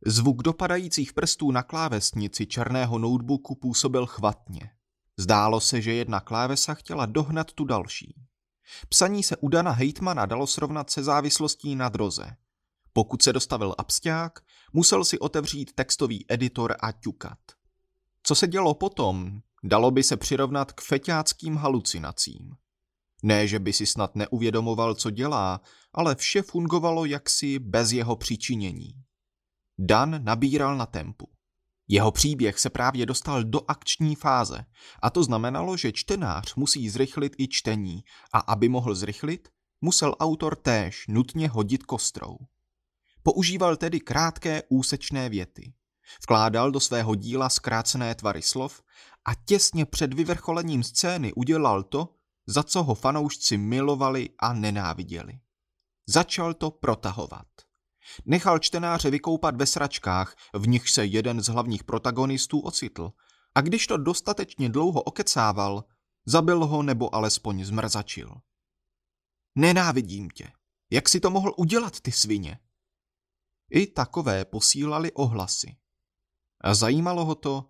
Zvuk dopadajících prstů na klávesnici černého notebooku působil chvatně. Zdálo se, že jedna klávesa chtěla dohnat tu další. Psaní se u Dana hejtmana dalo srovnat se závislostí na droze. Pokud se dostavil absťák, musel si otevřít textový editor a ťukat. Co se dělo potom, dalo by se přirovnat k feťáckým halucinacím. Ne, že by si snad neuvědomoval, co dělá, ale vše fungovalo jaksi bez jeho přičinění. Dan nabíral na tempu. Jeho příběh se právě dostal do akční fáze a to znamenalo, že čtenář musí zrychlit i čtení a aby mohl zrychlit, musel autor též nutně hodit kostrou. Používal tedy krátké úsečné věty. Vkládal do svého díla zkrácené tvary slov a těsně před vyvrcholením scény udělal to, za co ho fanoušci milovali a nenáviděli. Začal to protahovat. Nechal čtenáře vykoupat ve sračkách, v nichž se jeden z hlavních protagonistů ocitl, a když to dostatečně dlouho okecával, zabil ho nebo alespoň zmrzačil. Nenávidím tě. Jak si to mohl udělat, ty svině? I takové posílali ohlasy. A zajímalo ho to?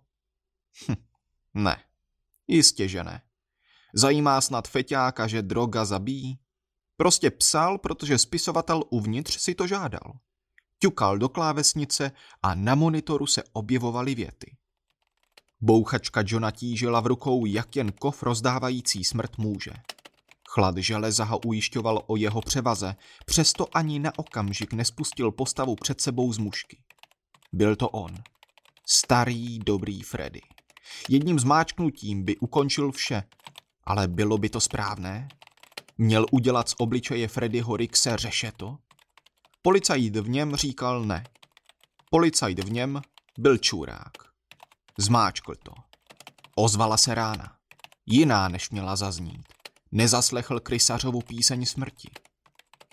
Ne. Jistě, že ne. Zajímá snad feťáka, že droga zabíjí? Prostě psal, protože spisovatel uvnitř si to žádal. Ťukal do klávesnice a na monitoru se objevovaly věty. Bouchačka Johna tížila v rukou jak jen kov rozdávající smrt může. Chlad železa ho ujišťoval o jeho převaze, přesto ani na okamžik nespustil postavu před sebou z mušky. Byl to on. Starý, dobrý Freddy. Jedním zmáčknutím by ukončil vše, ale bylo by to správné? Měl udělat z obličeje Freddyho Rixe řešeto? Policajt v něm říkal ne. Policajt v něm byl čurák. Zmáčkl to. Ozvala se rána. Jiná, než měla zaznít. Nezaslechl Krysařovu píseň smrti.